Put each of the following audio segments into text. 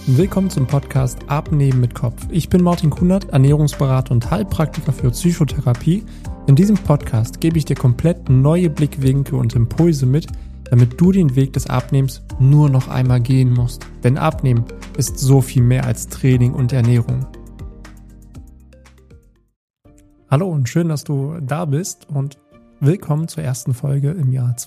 Willkommen zum Podcast Abnehmen mit Kopf. Ich bin Martin Kunert, Ernährungsberater und Heilpraktiker für Psychotherapie. In diesem Podcast gebe ich dir komplett neue Blickwinkel und Impulse mit, damit du den Weg des Abnehmens nur noch einmal gehen musst. Denn Abnehmen ist so viel mehr als Training und Ernährung. Hallo und schön, dass du da bist und willkommen zur ersten Folge im Jahr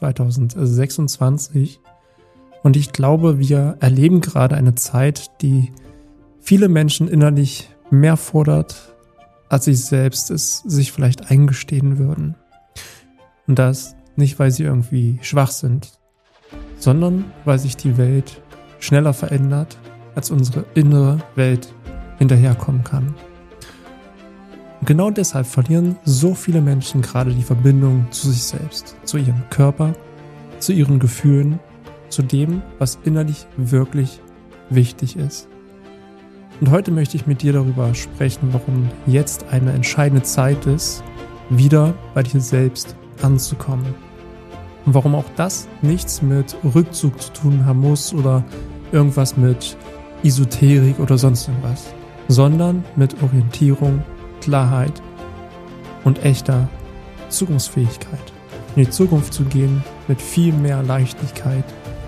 2026. Und ich glaube, wir erleben gerade eine Zeit, die viele Menschen innerlich mehr fordert, als sie selbst es sich vielleicht eingestehen würden. Und das nicht, weil sie irgendwie schwach sind, sondern weil sich die Welt schneller verändert, als unsere innere Welt hinterherkommen kann. Und genau deshalb verlieren so viele Menschen gerade die Verbindung zu sich selbst, zu ihrem Körper, zu ihren Gefühlen, zu dem, was innerlich wirklich wichtig ist. Und heute möchte ich mit dir darüber sprechen, warum jetzt eine entscheidende Zeit ist, wieder bei dir selbst anzukommen. Und warum auch das nichts mit Rückzug zu tun haben muss oder irgendwas mit Esoterik oder sonst irgendwas, sondern mit Orientierung, Klarheit und echter Zukunftsfähigkeit. In die Zukunft zu gehen mit viel mehr Leichtigkeit,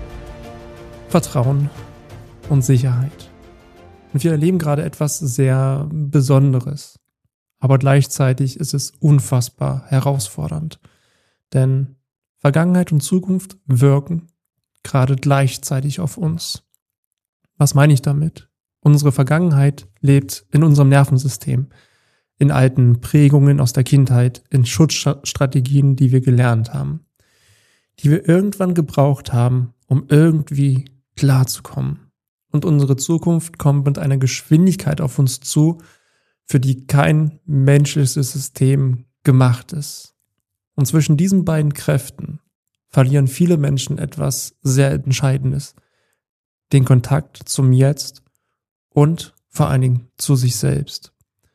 Vertrauen und Sicherheit. Und wir erleben gerade etwas sehr Besonderes. Aber gleichzeitig ist es unfassbar herausfordernd. Denn Vergangenheit und Zukunft wirken gerade gleichzeitig auf uns. Was meine ich damit? Unsere Vergangenheit lebt in unserem Nervensystem, in alten Prägungen aus der Kindheit, in Schutzstrategien, die wir gelernt haben, die wir irgendwann gebraucht haben, um irgendwie klarzukommen. Und unsere Zukunft kommt mit einer Geschwindigkeit auf uns zu, für die kein menschliches System gemacht ist. Und zwischen diesen beiden Kräften verlieren viele Menschen etwas sehr Entscheidendes: den Kontakt zum Jetzt und vor allen Dingen zu sich selbst.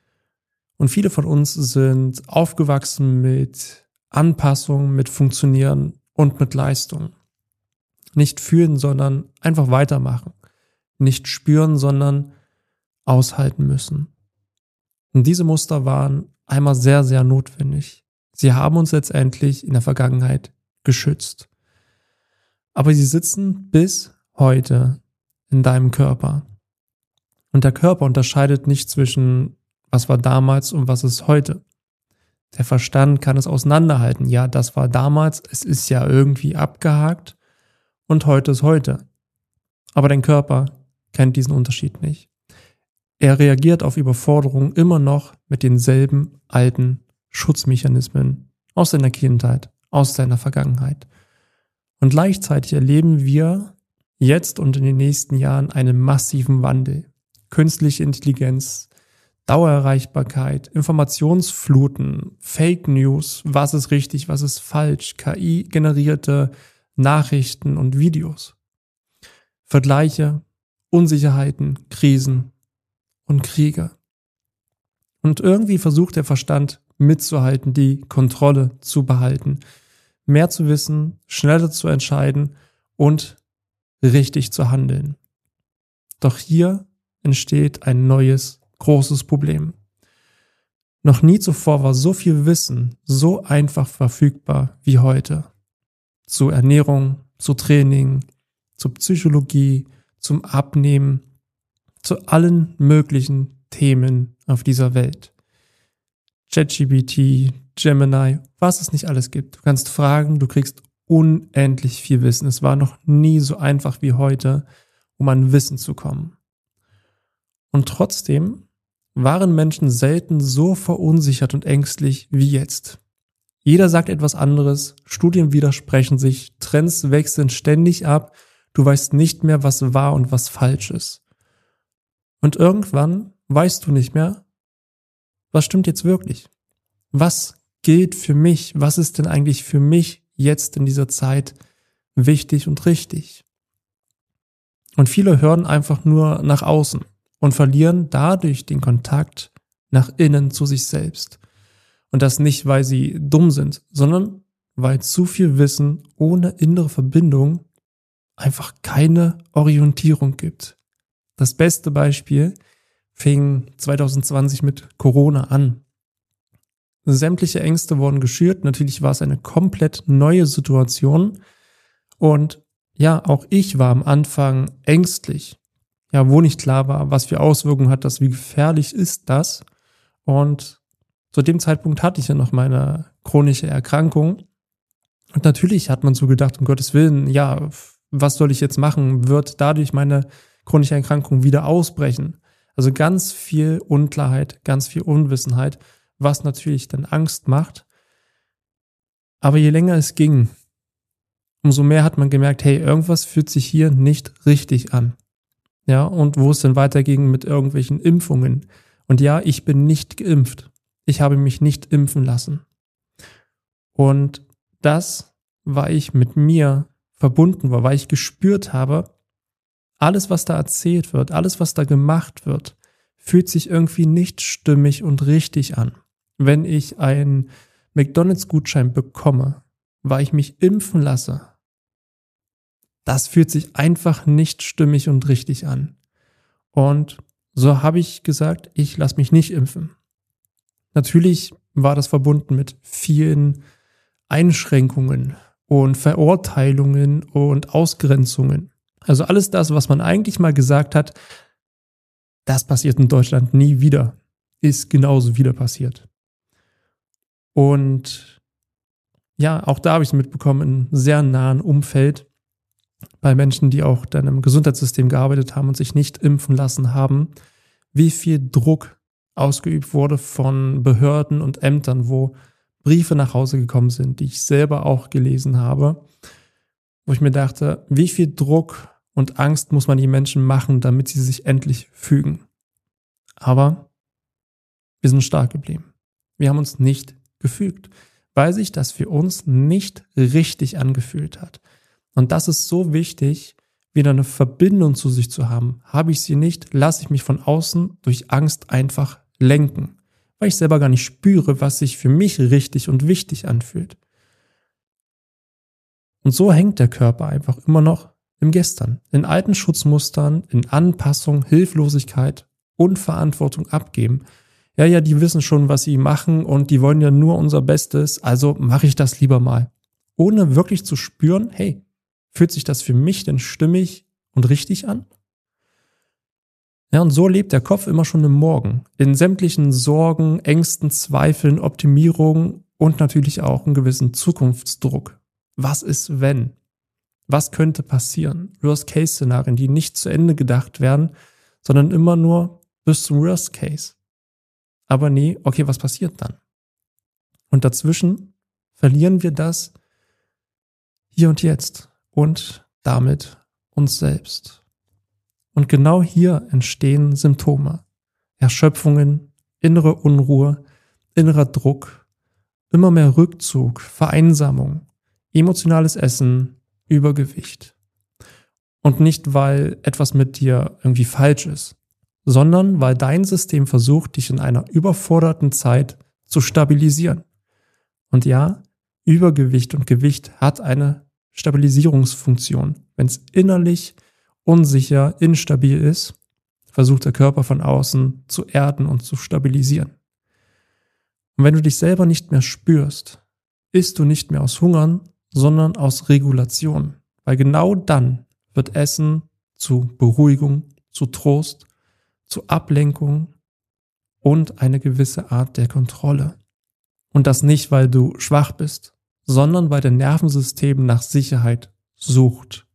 Und viele von uns sind aufgewachsen mit Anpassung, mit Funktionieren und mit Leistung. Nicht fühlen, sondern einfach weitermachen. Nicht spüren, sondern aushalten müssen. Und diese Muster waren einmal sehr, sehr notwendig. Sie haben uns letztendlich in der Vergangenheit geschützt. Aber sie sitzen bis heute in deinem Körper. Und der Körper unterscheidet nicht zwischen was war damals und was ist heute. Der Verstand kann es auseinanderhalten. Ja, das war damals, es ist ja irgendwie abgehakt. Und heute ist heute. Aber dein Körper kennt diesen Unterschied nicht. Er reagiert auf Überforderung immer noch mit denselben alten Schutzmechanismen aus deiner Kindheit, aus deiner Vergangenheit. Und gleichzeitig erleben wir jetzt und in den nächsten Jahren einen massiven Wandel. Künstliche Intelligenz, Dauererreichbarkeit, Informationsfluten, Fake News, was ist richtig, was ist falsch, KI-generierte Nachrichten und Videos, Vergleiche, Unsicherheiten, Krisen und Kriege. Und irgendwie versucht der Verstand mitzuhalten, die Kontrolle zu behalten, mehr zu wissen, schneller zu entscheiden und richtig zu handeln. Doch hier entsteht ein neues, großes Problem. Noch nie zuvor war so viel Wissen so einfach verfügbar wie heute. Zu Ernährung, zu Training, zur Psychologie, zum Abnehmen, zu allen möglichen Themen auf dieser Welt. ChatGPT, Gemini, was es nicht alles gibt. Du kannst fragen, du kriegst unendlich viel Wissen. Es war noch nie so einfach wie heute, um an Wissen zu kommen. Und trotzdem waren Menschen selten so verunsichert und ängstlich wie jetzt. Jeder sagt etwas anderes, Studien widersprechen sich, Trends wechseln ständig ab, du weißt nicht mehr, was wahr und was falsch ist. Und irgendwann weißt du nicht mehr, was stimmt jetzt wirklich? Was gilt für mich? Was ist denn eigentlich für mich jetzt in dieser Zeit wichtig und richtig? Und viele hören einfach nur nach außen und verlieren dadurch den Kontakt nach innen zu sich selbst. Und das nicht, weil sie dumm sind, sondern weil zu viel Wissen ohne innere Verbindung einfach keine Orientierung gibt. Das beste Beispiel fing 2020 mit Corona an. Sämtliche Ängste wurden geschürt. Natürlich war es eine komplett neue Situation. Und ja, auch ich war am Anfang ängstlich. Ja, wo nicht klar war, was für Auswirkungen hat das, wie gefährlich ist das. Und zu dem Zeitpunkt hatte ich ja noch meine chronische Erkrankung. Und natürlich hat man so gedacht, um Gottes Willen, ja, was soll ich jetzt machen? Wird dadurch meine chronische Erkrankung wieder ausbrechen? Also ganz viel Unklarheit, ganz viel Unwissenheit, was natürlich dann Angst macht. Aber je länger es ging, umso mehr hat man gemerkt, hey, irgendwas fühlt sich hier nicht richtig an. Ja, und wo es dann weiterging mit irgendwelchen Impfungen. Und ja, ich bin nicht geimpft. Ich habe mich nicht impfen lassen. Und das, weil ich mit mir verbunden war, weil ich gespürt habe, alles, was da erzählt wird, alles, was da gemacht wird, fühlt sich irgendwie nicht stimmig und richtig an. Wenn ich einen McDonald's-Gutschein bekomme, weil ich mich impfen lasse, das fühlt sich einfach nicht stimmig und richtig an. Und so habe ich gesagt, ich lasse mich nicht impfen. Natürlich war das verbunden mit vielen Einschränkungen und Verurteilungen und Ausgrenzungen. Also alles das, was man eigentlich mal gesagt hat, das passiert in Deutschland nie wieder, ist genauso wieder passiert. Und ja, auch da habe ich es mitbekommen, in einem sehr nahen Umfeld, bei Menschen, die auch dann im Gesundheitssystem gearbeitet haben und sich nicht impfen lassen haben, wie viel Druck ausgeübt wurde von Behörden und Ämtern, wo Briefe nach Hause gekommen sind, die ich selber auch gelesen habe, wo ich mir dachte, wie viel Druck und Angst muss man die Menschen machen, damit sie sich endlich fügen. Aber wir sind stark geblieben. Wir haben uns nicht gefügt, weil sich das für uns nicht richtig angefühlt hat. Und das ist so wichtig, wieder eine Verbindung zu sich zu haben. Habe ich sie nicht, lasse ich mich von außen durch Angst einfach lenken, weil ich selber gar nicht spüre, was sich für mich richtig und wichtig anfühlt. Und so hängt der Körper einfach immer noch im Gestern, in alten Schutzmustern, in Anpassung, Hilflosigkeit, Unverantwortung abgeben. Ja, die wissen schon, was sie machen und die wollen ja nur unser Bestes, also mache ich das lieber mal. Ohne wirklich zu spüren, hey, fühlt sich das für mich denn stimmig und richtig an? Ja, und so lebt der Kopf immer schon im Morgen. In sämtlichen Sorgen, Ängsten, Zweifeln, Optimierung und natürlich auch einen gewissen Zukunftsdruck. Was ist, wenn? Was könnte passieren? Worst-Case-Szenarien, die nicht zu Ende gedacht werden, sondern immer nur bis zum Worst-Case. Aber nee, okay, was passiert dann? Und dazwischen verlieren wir das hier und jetzt und damit uns selbst. Und genau hier entstehen Symptome, Erschöpfungen, innere Unruhe, innerer Druck, immer mehr Rückzug, Vereinsamung, emotionales Essen, Übergewicht. Und nicht, weil etwas mit dir irgendwie falsch ist, sondern weil dein System versucht, dich in einer überforderten Zeit zu stabilisieren. Und ja, Übergewicht und Gewicht hat eine Stabilisierungsfunktion. Wenn es innerlich unsicher, instabil ist, versucht der Körper von außen zu erden und zu stabilisieren. Und wenn du dich selber nicht mehr spürst, isst du nicht mehr aus Hungern, sondern aus Regulation. Weil genau dann wird Essen zu Beruhigung, zu Trost, zu Ablenkung und eine gewisse Art der Kontrolle. Und das nicht, weil du schwach bist, sondern weil dein Nervensystem nach Sicherheit sucht.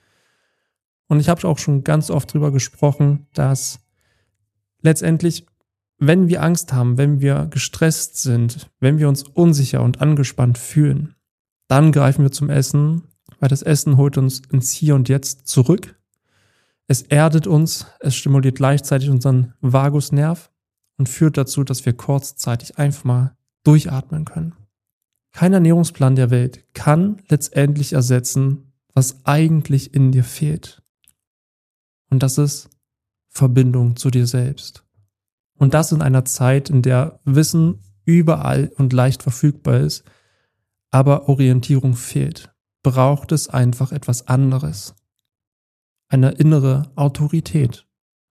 Und ich habe auch schon ganz oft drüber gesprochen, dass letztendlich, wenn wir Angst haben, wenn wir gestresst sind, wenn wir uns unsicher und angespannt fühlen, dann greifen wir zum Essen, weil das Essen holt uns ins Hier und Jetzt zurück. Es erdet uns, es stimuliert gleichzeitig unseren Vagusnerv und führt dazu, dass wir kurzzeitig einfach mal durchatmen können. Kein Ernährungsplan der Welt kann letztendlich ersetzen, was eigentlich in dir fehlt. Und das ist Verbindung zu dir selbst. Und das in einer Zeit, in der Wissen überall und leicht verfügbar ist, aber Orientierung fehlt, braucht es einfach etwas anderes. Eine innere Autorität.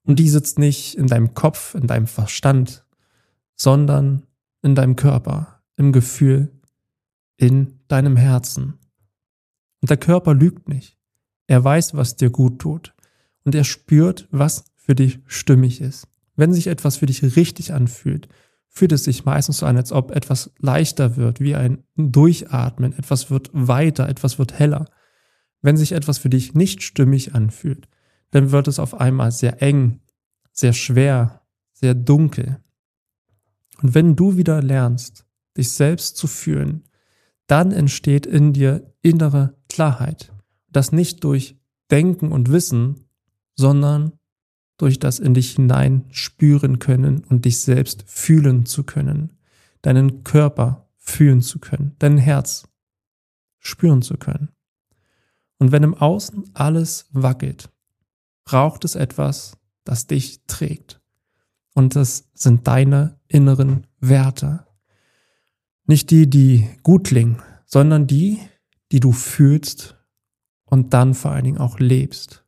Und die sitzt nicht in deinem Kopf, in deinem Verstand, sondern in deinem Körper, im Gefühl, in deinem Herzen. Und der Körper lügt nicht. Er weiß, was dir gut tut. Und er spürt, was für dich stimmig ist. Wenn sich etwas für dich richtig anfühlt, fühlt es sich meistens so an, als ob etwas leichter wird, wie ein Durchatmen. Etwas wird weiter, etwas wird heller. Wenn sich etwas für dich nicht stimmig anfühlt, dann wird es auf einmal sehr eng, sehr schwer, sehr dunkel. Und wenn du wieder lernst, dich selbst zu fühlen, dann entsteht in dir innere Klarheit. Das nicht durch Denken und Wissen, sondern durch das in dich hinein spüren können und dich selbst fühlen zu können, deinen Körper fühlen zu können, dein Herz spüren zu können. Und wenn im Außen alles wackelt, braucht es etwas, das dich trägt. Und das sind deine inneren Werte. Nicht die, die gut klingen, sondern die, die du fühlst und dann vor allen Dingen auch lebst.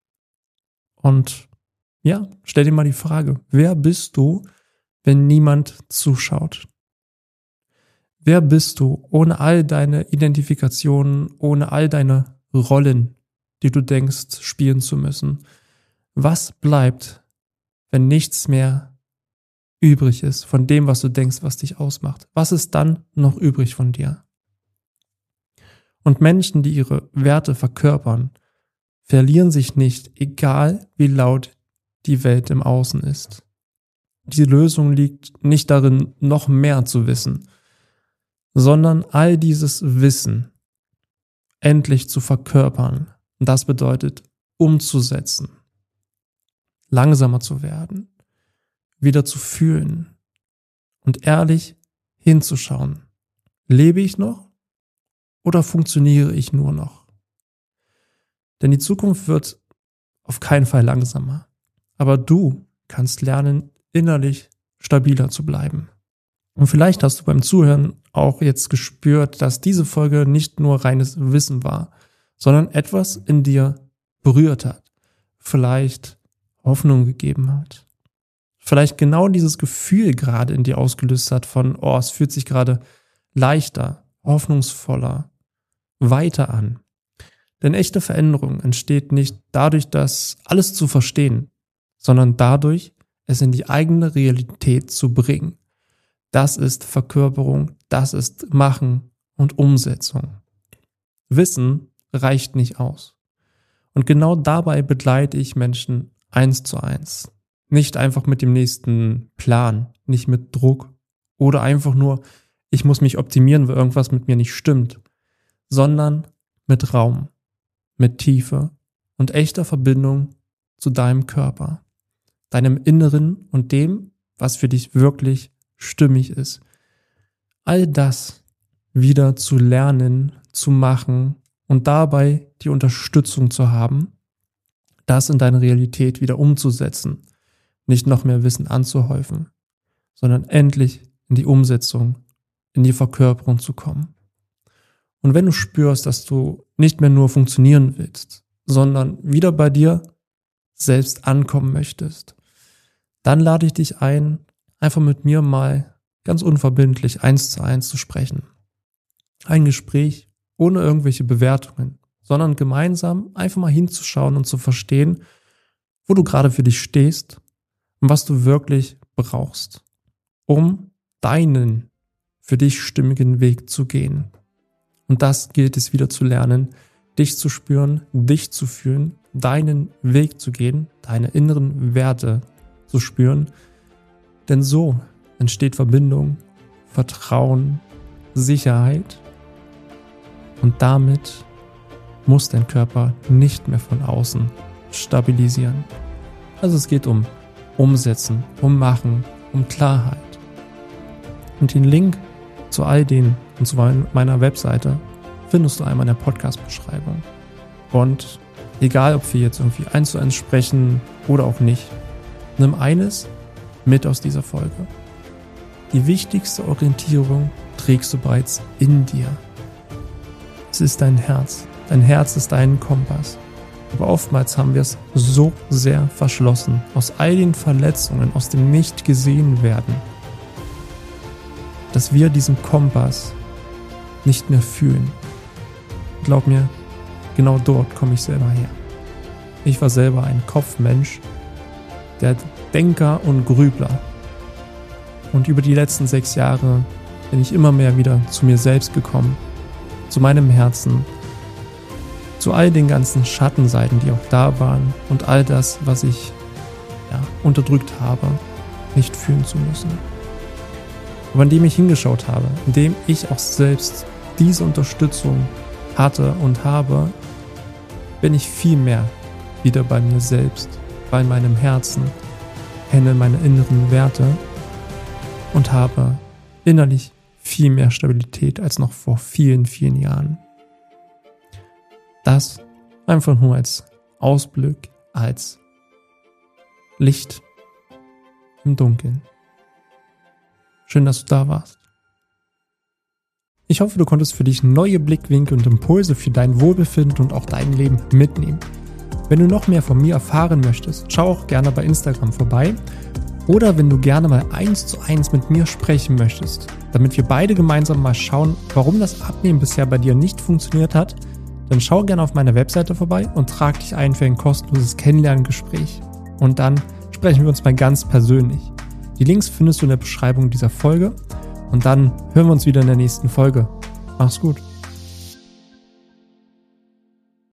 Und ja, stell dir mal die Frage, wer bist du, wenn niemand zuschaut? Wer bist du ohne all deine Identifikationen, ohne all deine Rollen, die du denkst, spielen zu müssen? Was bleibt, wenn nichts mehr übrig ist von dem, was du denkst, was dich ausmacht? Was ist dann noch übrig von dir? Und Menschen, die ihre Werte verkörpern, verlieren sich nicht, egal wie laut die Welt im Außen ist. Die Lösung liegt nicht darin, noch mehr zu wissen, sondern all dieses Wissen endlich zu verkörpern. Und das bedeutet, umzusetzen, langsamer zu werden, wieder zu fühlen und ehrlich hinzuschauen. Lebe ich noch oder funktioniere ich nur noch? Denn die Zukunft wird auf keinen Fall langsamer. Aber du kannst lernen, innerlich stabiler zu bleiben. Und vielleicht hast du beim Zuhören auch jetzt gespürt, dass diese Folge nicht nur reines Wissen war, sondern etwas in dir berührt hat. Vielleicht Hoffnung gegeben hat. Vielleicht genau dieses Gefühl gerade in dir ausgelöst hat von, oh, es fühlt sich gerade leichter, hoffnungsvoller, weiter an. Denn echte Veränderung entsteht nicht dadurch, das alles zu verstehen, sondern dadurch, es in die eigene Realität zu bringen. Das ist Verkörperung, das ist Machen und Umsetzung. Wissen reicht nicht aus. Und genau dabei begleite ich Menschen 1:1. Nicht einfach mit dem nächsten Plan, nicht mit Druck oder einfach nur, ich muss mich optimieren, weil irgendwas mit mir nicht stimmt, sondern mit Raum, mit Tiefe und echter Verbindung zu deinem Körper, deinem Inneren und dem, was für dich wirklich stimmig ist. All das wieder zu lernen, zu machen und dabei die Unterstützung zu haben, das in deine Realität wieder umzusetzen, nicht noch mehr Wissen anzuhäufen, sondern endlich in die Umsetzung, in die Verkörperung zu kommen. Und wenn du spürst, dass du nicht mehr nur funktionieren willst, sondern wieder bei dir selbst ankommen möchtest, dann lade ich dich ein, einfach mit mir mal ganz unverbindlich 1:1 zu sprechen. Ein Gespräch ohne irgendwelche Bewertungen, sondern gemeinsam einfach mal hinzuschauen und zu verstehen, wo du gerade für dich stehst und was du wirklich brauchst, um deinen für dich stimmigen Weg zu gehen. Und das gilt es wieder zu lernen, dich zu spüren, dich zu fühlen, deinen Weg zu gehen, deine inneren Werte zu spüren. Denn so entsteht Verbindung, Vertrauen, Sicherheit und damit muss dein Körper nicht mehr von außen stabilisieren. Also es geht um Umsetzen, um Machen, um Klarheit. Und den Link zu all denen und zu meiner Webseite findest du einmal in der Podcast-Beschreibung. Und egal, ob wir jetzt irgendwie 1:1 sprechen oder auch nicht, nimm eines mit aus dieser Folge. Die wichtigste Orientierung trägst du bereits in dir. Es ist dein Herz. Dein Herz ist dein Kompass. Aber oftmals haben wir es so sehr verschlossen, aus all den Verletzungen, aus dem Nicht-Gesehen-Werden, dass wir diesen Kompass nicht mehr fühlen. Glaub mir, genau dort komme ich selber her. Ich war selber ein Kopfmensch, der Denker und Grübler. Und über die letzten 6 Jahre bin ich immer mehr wieder zu mir selbst gekommen, zu meinem Herzen, zu all den ganzen Schattenseiten, die auch da waren und all das, was ich unterdrückt habe, nicht fühlen zu müssen. Aber indem ich hingeschaut habe, indem ich auch selbst diese Unterstützung hatte und habe, bin ich viel mehr wieder bei mir selbst, bei meinem Herzen, kenne meine inneren Werte und habe innerlich viel mehr Stabilität als noch vor vielen, vielen Jahren. Das einfach nur als Ausblick, als Licht im Dunkeln. Schön, dass du da warst. Ich hoffe, du konntest für dich neue Blickwinkel und Impulse für dein Wohlbefinden und auch dein Leben mitnehmen. Wenn du noch mehr von mir erfahren möchtest, schau auch gerne bei Instagram vorbei. Oder wenn du gerne mal 1:1 mit mir sprechen möchtest, damit wir beide gemeinsam mal schauen, warum das Abnehmen bisher bei dir nicht funktioniert hat, dann schau gerne auf meiner Webseite vorbei und trag dich ein für ein kostenloses Kennenlerngespräch. Und dann sprechen wir uns mal ganz persönlich. Die Links findest du in der Beschreibung dieser Folge und dann hören wir uns wieder in der nächsten Folge. Mach's gut.